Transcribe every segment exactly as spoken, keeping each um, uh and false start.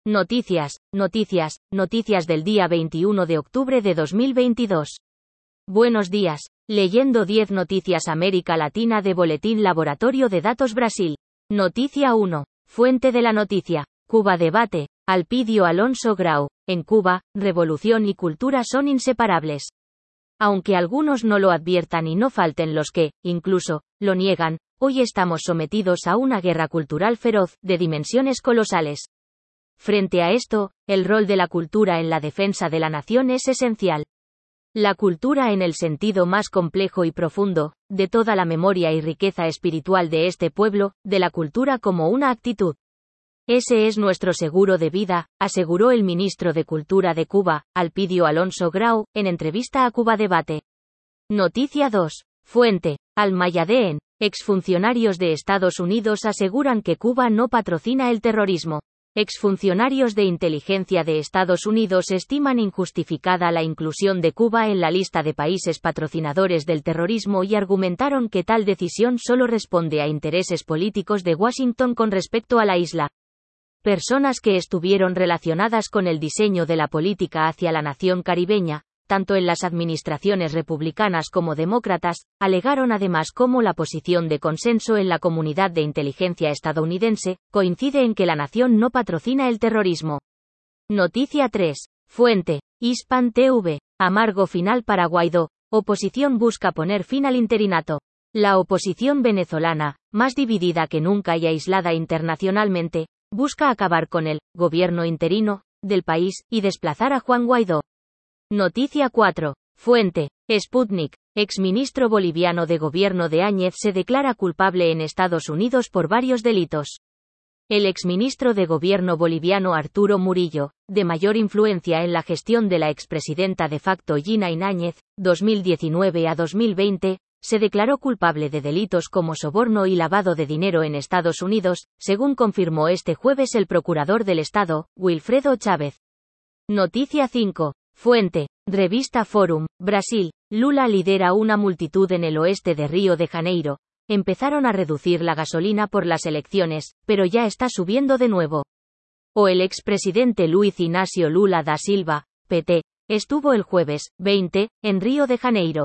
Noticias, noticias, noticias del día veintiuno de octubre de dos mil veintidós. Buenos días, leyendo diez noticias América Latina de Boletín Laboratorio de Datos Brasil. Noticia uno. Fuente de la noticia. Cuba debate. Alpidio Alonso Grau. En Cuba, revolución y cultura son inseparables. Aunque algunos no lo adviertan y no falten los que, incluso, lo niegan, hoy estamos sometidos a una guerra cultural feroz, de dimensiones colosales. Frente a esto, el rol de la cultura en la defensa de la nación es esencial. La cultura en el sentido más complejo y profundo, de toda la memoria y riqueza espiritual de este pueblo, de la cultura como una actitud. Ese es nuestro seguro de vida, aseguró el ministro de Cultura de Cuba, Alpidio Alonso Grau, en entrevista a Cuba Debate. Noticia dos. Fuente. Al-Mayadeen. Exfuncionarios de Estados Unidos aseguran que Cuba no patrocina el terrorismo. Exfuncionarios de inteligencia de Estados Unidos estiman injustificada la inclusión de Cuba en la lista de países patrocinadores del terrorismo y argumentaron que tal decisión solo responde a intereses políticos de Washington con respecto a la isla. Personas que estuvieron relacionadas con el diseño de la política hacia la nación caribeña, tanto en las administraciones republicanas como demócratas, alegaron además cómo la posición de consenso en la comunidad de inteligencia estadounidense coincide en que la nación no patrocina el terrorismo. Noticia tres. Fuente. Hispan T V. Amargo final para Guaidó. Oposición busca poner fin al interinato. La oposición venezolana, más dividida que nunca y aislada internacionalmente, busca acabar con el gobierno interino del país y desplazar a Juan Guaidó. Noticia cuatro. Fuente. Sputnik. Exministro boliviano de gobierno de Áñez se declara culpable en Estados Unidos por varios delitos. El exministro de gobierno boliviano Arturo Murillo, de mayor influencia en la gestión de la expresidenta de facto Jeanine Áñez, dos mil diecinueve a dos mil veinte, se declaró culpable de delitos como soborno y lavado de dinero en Estados Unidos, según confirmó este jueves el procurador del Estado, Wilfredo Chávez. Noticia cinco. Fuente. Revista Forum. Brasil. Lula lidera una multitud en el oeste de Río de Janeiro. Empezaron a reducir la gasolina por las elecciones, pero ya está subiendo de nuevo. O el expresidente Luiz Inácio Lula da Silva, P T, estuvo el jueves, veinte, en Río de Janeiro.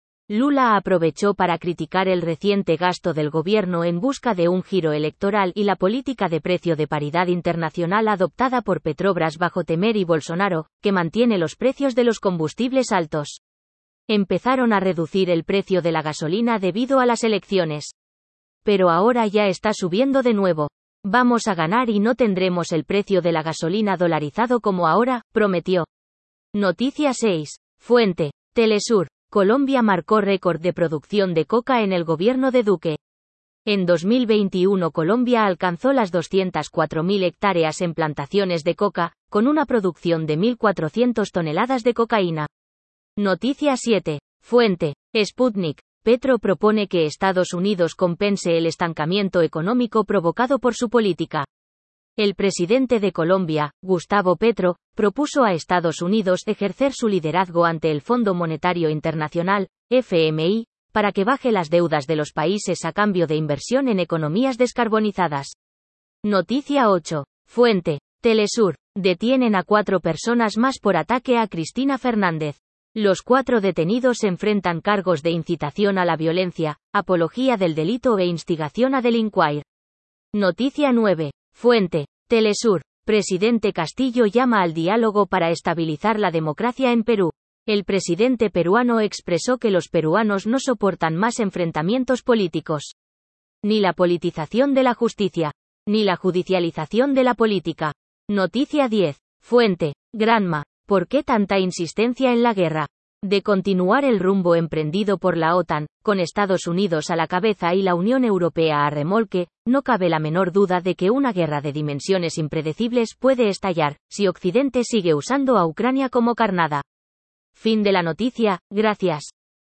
Lula aprovechó para criticar el reciente gasto del gobierno en busca de un giro electoral y la política de precio de paridad internacional adoptada por Petrobras bajo Temer y Bolsonaro, que mantiene los precios de los combustibles altos. Empezaron a reducir el precio de la gasolina debido a las elecciones. Pero ahora ya está subiendo de nuevo. Vamos a ganar y no tendremos el precio de la gasolina dolarizado como ahora, prometió. Noticia seis. Fuente. Telesur. Colombia marcó récord de producción de coca en el gobierno de Duque. En dos mil veintiuno Colombia alcanzó las doscientas cuatro mil hectáreas en plantaciones de coca, con una producción de mil cuatrocientas toneladas de cocaína. Noticia siete. Fuente. Sputnik. Petro propone que Estados Unidos compense el estancamiento económico provocado por su política. El presidente de Colombia, Gustavo Petro, propuso a Estados Unidos ejercer su liderazgo ante el Fondo Monetario Internacional, F M I, para que baje las deudas de los países a cambio de inversión en economías descarbonizadas. Noticia ocho. Fuente. Telesur. Detienen a cuatro personas más por ataque a Cristina Fernández. Los cuatro detenidos enfrentan cargos de incitación a la violencia, apología del delito e instigación a delinquir. Noticia nueve. Fuente. Telesur. Presidente Castillo llama al diálogo para estabilizar la democracia en Perú. El presidente peruano expresó que los peruanos no soportan más enfrentamientos políticos. Ni la politización de la justicia. Ni la judicialización de la política. Noticia diez. Fuente. Granma. ¿Por qué tanta insistencia en la guerra? De continuar el rumbo emprendido por la OTAN, con Estados Unidos a la cabeza y la Unión Europea a remolque, no cabe la menor duda de que una guerra de dimensiones impredecibles puede estallar, si Occidente sigue usando a Ucrania como carnada. Fin de la noticia, gracias.